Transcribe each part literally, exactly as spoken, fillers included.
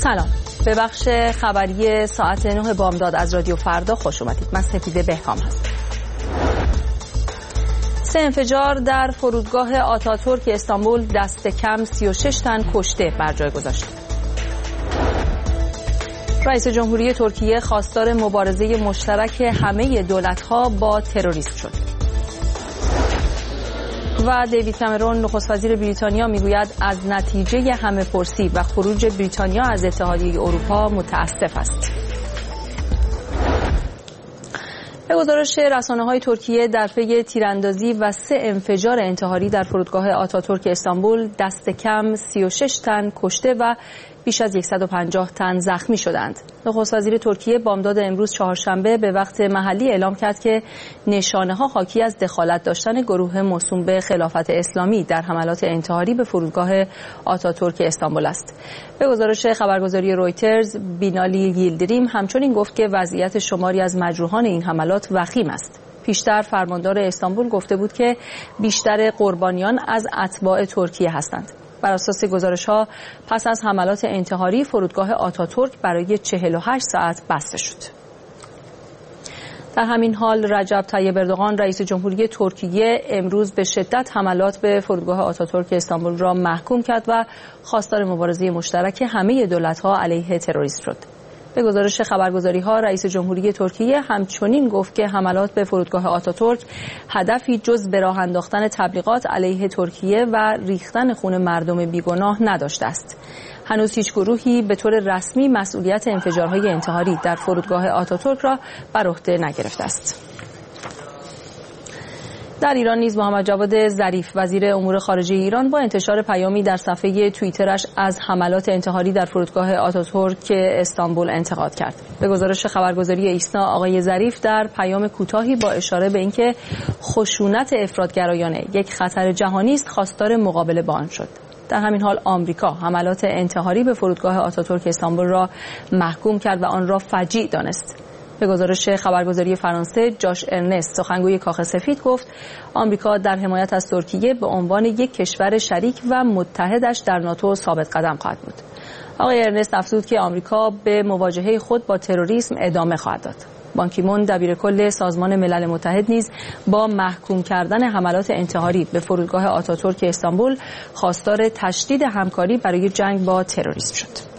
سلام، به بخش خبری ساعت نه بامداد از رادیو فردا خوش اومدید. من سپیده بهرام هستم. سه انفجار در فرودگاه آتاتورک استانبول دست کم سی و شش تن کشته بر جای گذاشت. رئیس جمهوری ترکیه خواستار مبارزه مشترک همه دولت‌ها با تروریسم شد. و دیوید کامرون نخست وزیر بریتانیا میگوید از نتیجه همه‌پرسی و خروج بریتانیا از اتحادیه اروپا متأسف است. به گزارش رسانه‌های ترکیه در پی تیراندازی و سه انفجار انتحاری در فرودگاه آتاتورک استانبول دست کم سی و شش تن کشته و بیش از صد و پنجاه تن زخمی شدند. نخست وزیر ترکیه بامداد امروز چهارشنبه به وقت محلی اعلام کرد که نشانه‌ها حاکی از دخالت داشتن گروه موسوم به خلافت اسلامی در حملات انتحاری به فرودگاه آتاتورک استانبول است. به گزارش خبرگزاری رویترز، بینالی ییلدریم همچنین گفت که وضعیت شماری از مجروحان این حملات وخیم است. پیشتر فرماندار استانبول گفته بود که بیشتر قربانیان از اتباع ترکیه هستند. بر اساس گزارش‌ها پس از حملات انتحاری فرودگاه آتاتورک برای چهل و هشت ساعت بسته شد. در همین حال رجب طیب اردوغان رئیس جمهوری ترکیه امروز به شدت حملات به فرودگاه آتاتورک استانبول را محکوم کرد و خواستار مبارزه مشترک همه دولت‌ها علیه تروریسم شد. به گزارش خبرگزاری‌ها رئیس جمهوری ترکیه همچنین گفت که حملات به فرودگاه آتاتورک هدفی جز به راه انداختن تبلیغات علیه ترکیه و ریختن خون مردم بیگناه نداشته است. هنوز هیچ گروهی به طور رسمی مسئولیت انفجارهای انتحاری در فرودگاه آتاتورک را بر عهده نگرفته است. در ایران نیز محمد جواد ظریف وزیر امور خارجه ایران با انتشار پیامی در صفحه توییترش از حملات انتحاری در فرودگاه آتاتورک استانبول انتقاد کرد. به گزارش خبرگزاری ایسنا آقای ظریف در پیام کوتاهی با اشاره به اینکه خشونت افراطگرایانه یک خطر جهانی است خواستار مقابله با آن شد. در همین حال آمریکا حملات انتحاری به فرودگاه آتاتورک استانبول را محکوم کرد و آن را فجیع دانست. به گزارش خبرگزاری فرانسه، جاش ارنست سخنگوی کاخ سفید گفت آمریکا در حمایت از ترکیه به عنوان یک کشور شریک و متحدش در ناتو ثابت قدم خواهد بود. آقای ارنست افزود که آمریکا به مواجهه خود با تروریسم ادامه خواهد داد. بان کی مون دبیرکل سازمان ملل متحد نیز با محکوم کردن حملات انتحاری به فرودگاه آتاتورک استانبول خواستار تشدید همکاری برای جنگ با تروریسم شد.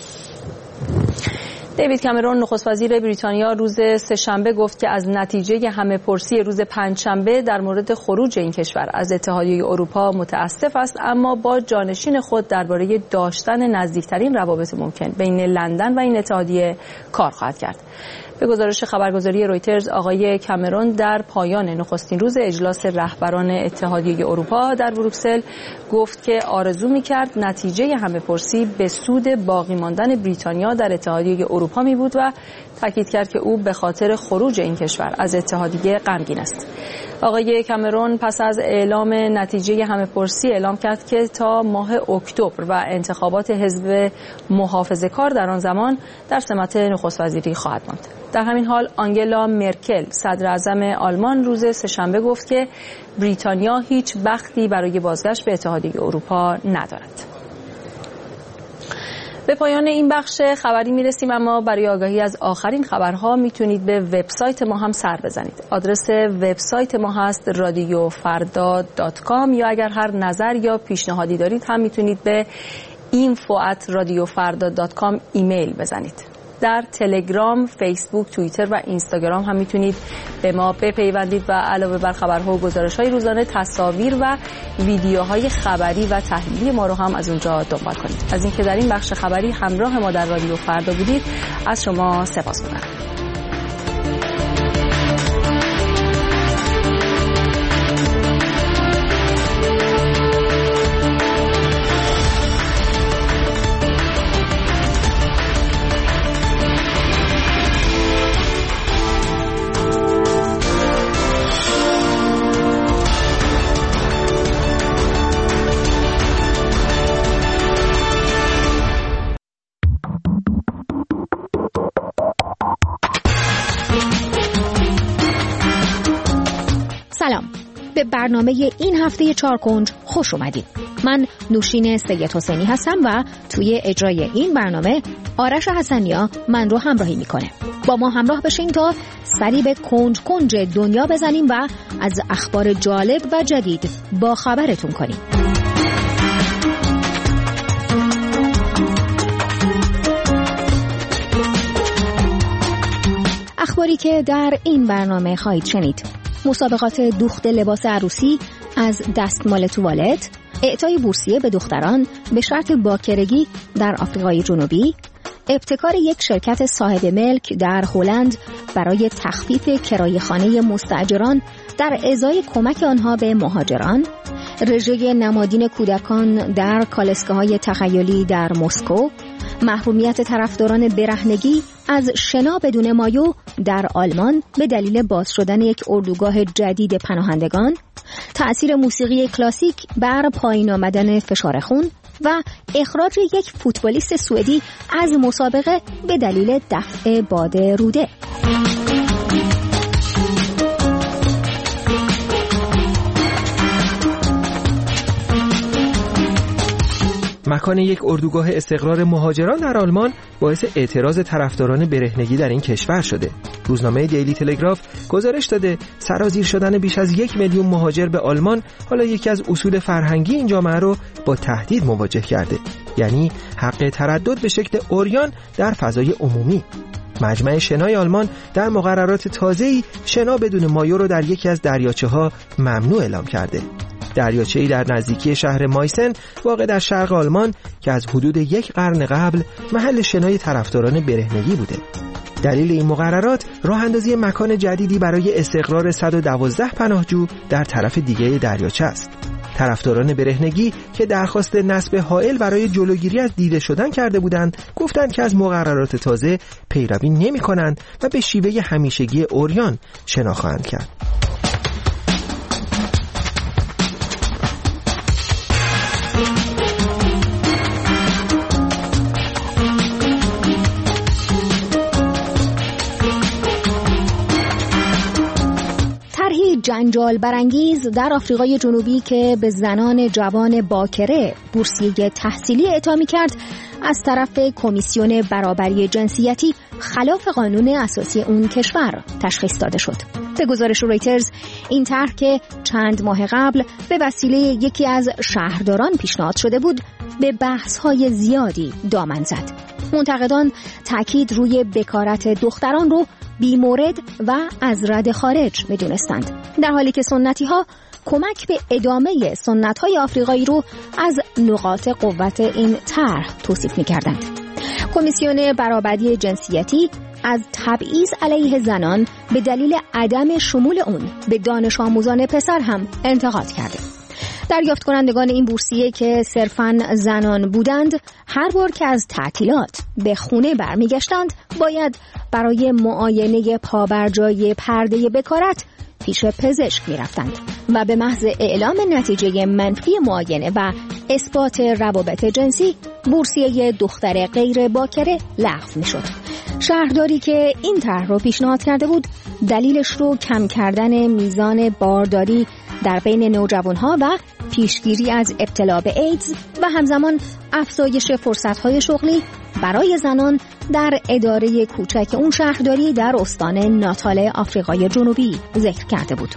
دیوید کامرون نخست وزیر بریتانیا روز سه‌شنبه گفت که از نتیجه همه‌پرسی روز پنجشنبه در مورد خروج این کشور از اتحادیه اروپا متأسف است، اما با جانشین خود درباره داشتن نزدیکترین روابط ممکن بین لندن و این اتحادیه کار خواهد کرد. به گزارش خبرگزاری رویترز آقای کامرون در پایان نخستین روز اجلاس رهبران اتحادیه اروپا در بروکسل گفت که آرزو می‌کرد نتیجه همه‌پرسی به سود باقی ماندن بریتانیا در اتحادیه اروپا می بود و تاکید کرد که او به خاطر خروج این کشور از اتحادیه غمگین است. آقای کامرون پس از اعلام نتیجه همه‌پرسی اعلام کرد که تا ماه اکتبر و انتخابات حزب محافظه‌کار در آن زمان در سمت نخست وزیری خواهد ماند. در همین حال آنگلا مرکل صدر اعظم آلمان روز سه‌شنبه گفت که بریتانیا هیچ بختی برای بازگشت به اتحادیه اروپا ندارد. به پایان این بخش خبری میرسیم، اما برای آگاهی از آخرین خبرها میتونید به وبسایت ما هم سر بزنید. آدرس وبسایت ما هست رادیو فردا دات کام، یا اگر هر نظر یا پیشنهادی دارید هم میتونید به اینفو ات رادیو فردا دات کام ایمیل بزنید. در تلگرام، فیسبوک، توییتر و اینستاگرام هم میتونید به ما بپیوندید و علاوه بر خبرها و گزارش‌های روزانه تصاویر و ویدیوهای خبری و تحلیلی ما رو هم از اونجا دنبال کنید. از اینکه در این بخش خبری همراه ما در رادیو فردا بودید از شما سپاسگزارم. برنامه این هفته چارکنج خوش اومدید. من نوشین سید حسینی هستم و توی اجرای این برنامه آرش حسنیا من رو همراهی میکنه. با ما همراه بشین تا سری به کنج کنج دنیا بزنیم و از اخبار جالب و جدید با خبرتون کنیم. اخباری که در این برنامه خواهید شنید: مسابقات دوخت لباس عروسی از دستمال توالت، اعطای بورسیه به دختران به شرط باکرگی در آفریقای جنوبی، ابتکار یک شرکت صاحب ملک در هلند برای تخفیف کرایه خانه مستاجران در ازای کمک آنها به مهاجران، رژه نمادین کودکان در کالسکه‌های تخیلی در مسکو، محرومیت طرفداران برهنگی از شنا بدون مایو در آلمان به دلیل باز شدن یک اردوگاه جدید پناهندگان، تأثیر موسیقی کلاسیک بر پایین آمدن فشار خون و اخراج یک فوتبالیست سوئدی از مسابقه به دلیل دفع باد روده. مکان یک اردوگاه استقرار مهاجران در آلمان باعث اعتراض طرفداران برهنگی در این کشور شده. روزنامه دیلی تلگراف گزارش داده سرازیر شدن بیش از یک میلیون مهاجر به آلمان حالا یکی از اصول فرهنگی این جامعه رو با تهدید مواجه کرده، یعنی حق تردد به شکل عریان در فضای عمومی. مجمع شنای آلمان در مقررات تازه‌ای شنا بدون مایو رو در یکی از دریاچه‌ها ممنوع اعلام کرده. دریاچه‌ای در نزدیکی شهر مایسن واقع در شرق آلمان که از حدود یک قرن قبل محل شنای طرفداران برهنگی بوده. دلیل این مقررات راه اندازی مکان جدیدی برای استقرار صد و دوازده پناهجو در طرف دیگه دریاچه است. طرفداران برهنگی که درخواست نصب حائل برای جلوگیری از دیده شدن کرده بودند، گفتند که از مقررات تازه پیروی نمی‌کنند و به شیوه همیشگی عریان شنا خواهند کرد. جنجال برانگیز در آفریقای جنوبی که به زنان جوان باکره بورسیه تحصیلی اعطا می‌کرد از طرف کمیسیون برابری جنسیتی خلاف قانون اساسی اون کشور تشخیص داده شد. به گزارش رویترز این طرح که چند ماه قبل به وسیله یکی از شهرداران پیشنهاد شده بود به بحث‌های زیادی دامن زد. منتقدان تاکید روی بکارت دختران رو بی‌مورد و از رد خارج می‌دونستند، در حالی که سنتی‌ها کمک به ادامه سنت‌های آفریقایی رو از نقاط قوت این طرح توصیف می‌کردند. کمیسیون برابری جنسیتی از تبعیض علیه زنان به دلیل عدم شمول اون به دانش آموزان پسر هم انتقاد کرده. دریافت کنندگان این بورسیه که صرفاً زنان بودند، هر بار که از تعطیلات به خونه برمیگشتند باید برای معاینه پابرجای پرده بکارت پیش پزشک میرفتند و به محض اعلام نتیجه منفی معاینه و اثبات روابط جنسی بورسیه دختر غیر باکره لغو میشد. شهرداری که این طرح رو پیشنهاد کرده بود دلیلش رو کم کردن میزان بارداری در بین نوجوانها و پیشگیری از ابتلا به ایدز و همزمان افزایش فرصت‌های شغلی برای زنان در اداره کوچک اون شهرداری در استان ناتال آفریقای جنوبی ذکر کرده بود.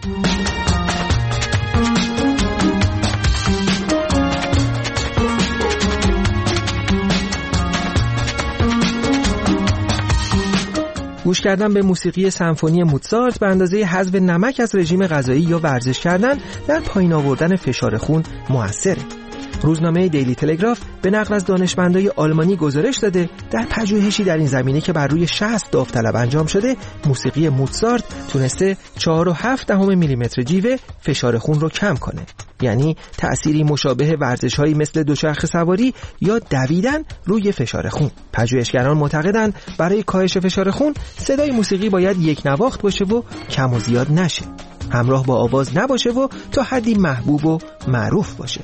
گوش کردن به موسیقی سمفونی موتزارت به اندازه حذف نمک از رژیم غذایی یا ورزش کردن در پایین آوردن فشار خون موثره. روزنامه دیلی تلگراف به نقل از دانشمندای آلمانی گزارش داده در پژوهشی در این زمینه که بر روی شصت داوطلب انجام شده، موسیقی موتزارت تونسته چهار و هفت دهم میلیمتر جیوه فشار خون رو کم کنه. یعنی تأثیری مشابه ورزش‌هایی مثل دوچرخه سواری یا دویدن روی فشار خون. پژوهشگران معتقدند برای کاهش فشار خون صدای موسیقی باید یک نواخت باشه و کم و زیاد نشه، همراه با آواز نباشه و تا حدی محبوب و معروف باشه.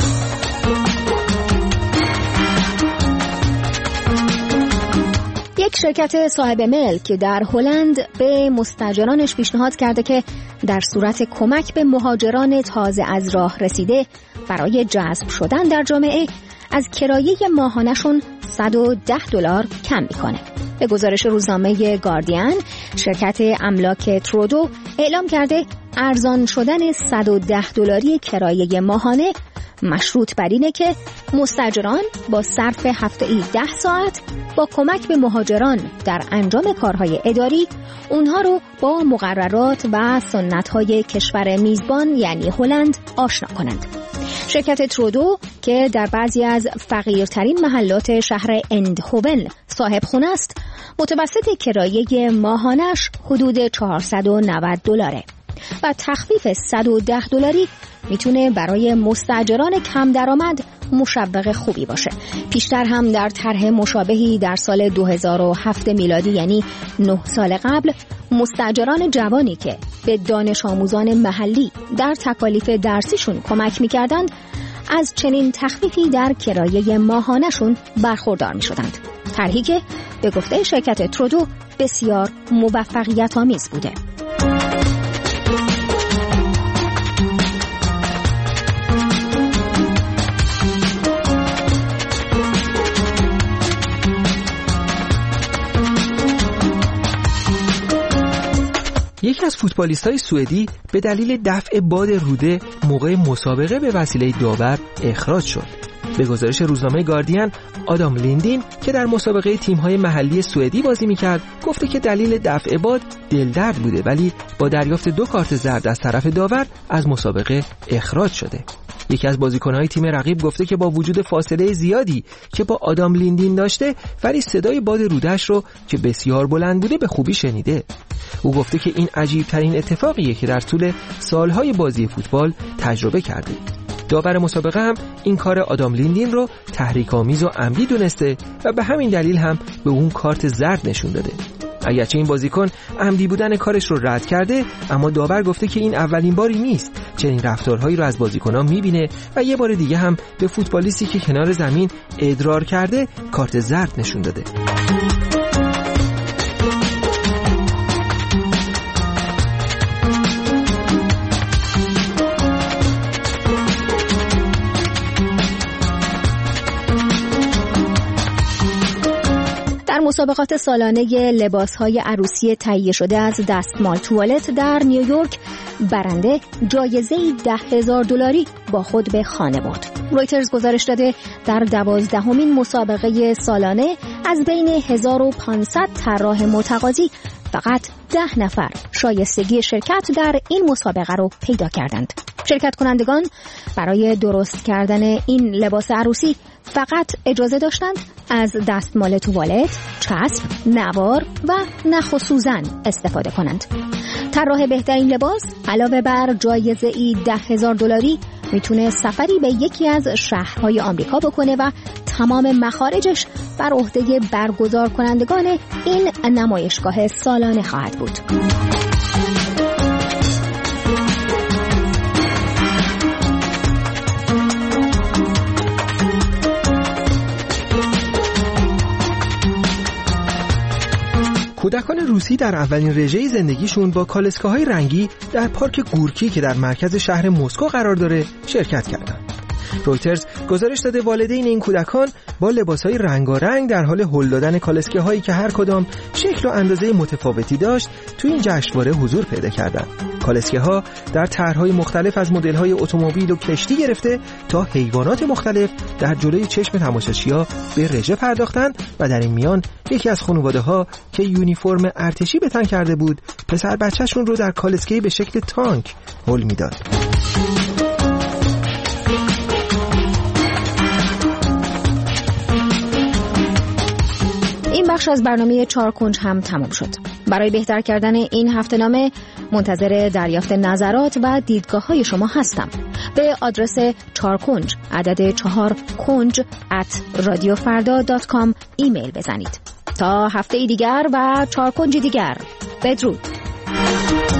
یک شرکت صاحب ملک در هلند به مستاجرانش پیشنهاد کرده که در صورت کمک به مهاجران تازه از راه رسیده برای جذب شدن در جامعه از کرایه ماهانه‌شون صد و ده دلار کم میکنه. به گزارش روزنامه گاردین، شرکت املاک ترودو اعلام کرده ارزان شدن صد و ده دلاری کرایه ماهانه مشروط بر اینه که مستاجران با صرف هفته‌ای ده ساعت با کمک به مهاجران در انجام کارهای اداری اونها رو با مقررات و سنت‌های کشور میزبان یعنی هلند آشنا کنند. شرکت ترودو که در بعضی از فقیرترین محلات شهر اندهوون صاحب خونه است، متوسط کرایه ماهانش حدود چهارصد و نود دلاره و تخفیف صد و ده دلاری میتونه برای مستاجران کم درآمد مشوق خوبی باشه. پیشتر هم در طرح مشابهی در سال دو هزار و هفت میلادی یعنی نه سال قبل، مستاجران جوانی که به دانش آموزان محلی در تکالیف درسیشون کمک میکردند از چنین تخفیفی در کرایه ماهانشون برخوردار میشدند. طرحی که به گفته شرکت ترودو بسیار موفقیت آمیز بوده. یکی از فوتبالیست‌های سوئدی به دلیل دفع باد روده موقع مسابقه به وسیله داور اخراج شد. به گزارش روزنامه گاردین، آدام لیندین که در مسابقه تیم‌های محلی سوئدی بازی می‌کرد، گفته که دلیل دفع باد دلدرد بوده ولی با دریافت دو کارت زرد از طرف داور از مسابقه اخراج شده. یکی از بازیکن‌های تیم رقیب گفته که با وجود فاصله زیادی که با آدام لیندین داشته ولی صدای باد رودش رو که بسیار بلند بوده به خوبی شنیده. او گفته که این عجیب ترین اتفاقیه که در طول سالهای بازی فوتبال تجربه کرده. داور مسابقه هم این کار آدام لیندین رو تحریک‌آمیز و عمدی دونسته و به همین دلیل هم به اون کارت زرد نشون داده. اگرچه این بازیکن عمدی بودن کارش رو رد کرده، اما داور گفته که این اولین باری نیست چنین رفتارهایی رو از بازیکنان میبینه و یه بار دیگه هم به فوتبالیستی که کنار زمین ادرار کرده کارت زرد نشون داده. مسابقات سالانه لباس‌های عروسی تهیه شده از دستمال توالت در نیویورک برنده جایزه‌ای ده هزار دلاری با خود به خانه برد. رویترز گزارش داده در دوازدهمین مسابقه سالانه از بین هزار و پانصد طراح متقاضی فقط ده نفر شایستگی شرکت در این مسابقه رو پیدا کردند. شرکت کنندگان برای درست کردن این لباس عروسی فقط اجازه داشتند از دستمال توالت، چسب، نوار و نخ و سوزن استفاده کنند. طراح بهترین لباس علاوه بر جایزه‌ای ده هزار دلاری میتونه سفری به یکی از شهرهای آمریکا بکنه و تمام مخارجش بر عهده برگزار کنندگان این نمایشگاه سالانه خواهد بود. کودکان روسی در اولین رژه زندگیشون با کالسکه‌های رنگی در پارک گورکی که در مرکز شهر مسکو قرار داره شرکت کردند. رویترز گزارش داده والدین این کودکان با لباسهای رنگارنگ در حال هل دادن کالسکه‌هایی که هر کدام شکل و اندازه متفاوتی داشت تو این جشنواره حضور پیدا کردند. کالسکه‌ها در طرح‌های مختلف از مدل‌های اتومبیل و کشتی گرفته تا حیوانات مختلف در جلوی چشم تماشاچی‌ها به رژه پرداختند و در این میان یکی از خانواده‌ها که یونیفرم ارتشی به تن کرده بود پسر بچه‌شون رو در کالسکه‌ای به شکل تانک هل میداد. این بخش از برنامه چهار کنج هم تمام شد. برای بهتر کردن این هفته‌نامه منتظر دریافت نظرات و دیدگاه‌های شما هستم. به آدرس چهار کنج عدد چهار کنج ات رادیو فردا دات کام ایمیل بزنید. تا هفته دیگر و چهار کنج دیگر، بدرود.